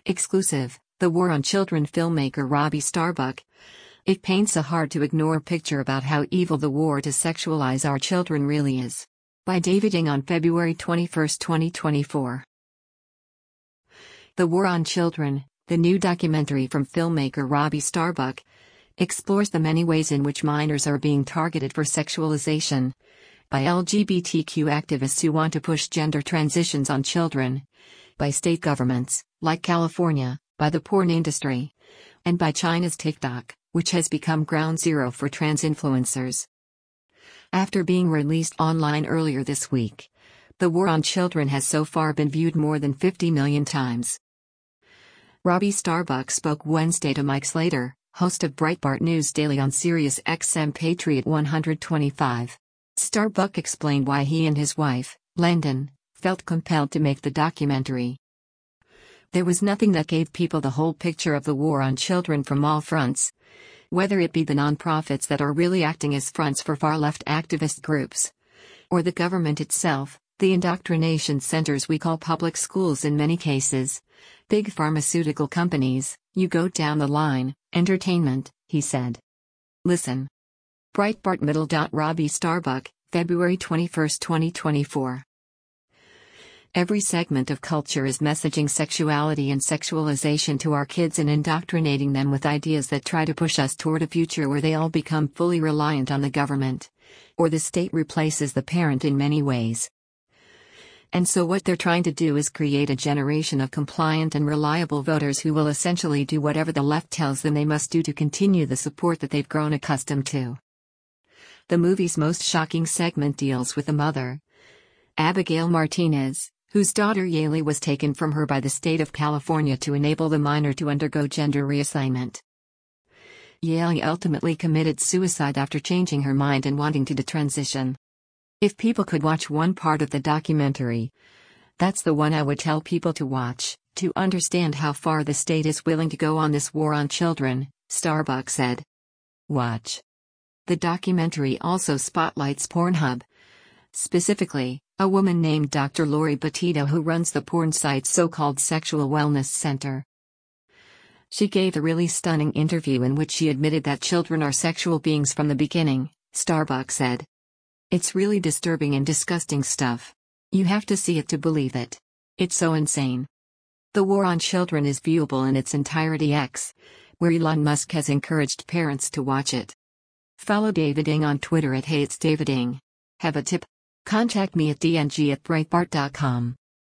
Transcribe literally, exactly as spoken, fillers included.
Exclusive, The War on Children filmmaker Robbie Starbuck. It paints a hard-to-ignore picture about how evil the war to sexualize our children really is. By David Ng on February twenty-first, twenty twenty-four. The War on Children, the new documentary from filmmaker Robbie Starbuck, explores the many ways in which minors are being targeted for sexualization by L G B T Q activists who want to push gender transitions on children, by state governments, like California, by the porn industry, and by China's TikTok, which has become ground zero for trans influencers. After being released online earlier this week, The War on Children has so far been viewed more than fifty million times. Robbie Starbuck spoke Wednesday to Mike Slater, host of Breitbart News Daily on Sirius X M Patriot one twenty-five. Starbuck explained why he and his wife, Lendon, felt compelled to make the documentary. There was nothing that gave people the whole picture of the war on children from all fronts, whether it be the nonprofits that are really acting as fronts for far-left activist groups, or the government itself, the indoctrination centers we call public schools in many cases, big pharmaceutical companies, you go down the line, entertainment, he said. Listen. Breitbart Middle. Robbie Starbuck, February twenty-first, twenty twenty-four. Every segment of culture is messaging sexuality and sexualization to our kids and indoctrinating them with ideas that try to push us toward a future where they all become fully reliant on the government, or the state replaces the parent in many ways. And so what they're trying to do is create a generation of compliant and reliable voters who will essentially do whatever the left tells them they must do to continue the support that they've grown accustomed to. The movie's most shocking segment deals with the mother, Abigail Martinez, whose daughter Yaeli was taken from her by the state of California to enable the minor to undergo gender reassignment. Yaeli ultimately committed suicide after changing her mind and wanting to detransition. If people could watch one part of the documentary, that's the one I would tell people to watch, to understand how far the state is willing to go on this war on children, Starbuck said. Watch. The documentary also spotlights Pornhub. Specifically, a woman named Doctor Lori Petito who runs the porn site's so-called Sexual Wellness Center. She gave a really stunning interview in which she admitted that children are sexual beings from the beginning, Starbuck said. It's really disturbing and disgusting stuff. You have to see it to believe it. It's so insane. The War on Children is viewable in its entirety X, where Elon Musk has encouraged parents to watch it. Follow David Ng on Twitter at Hey It's David Ng. Have a tip? Contact me at d n g at breitbart dot com.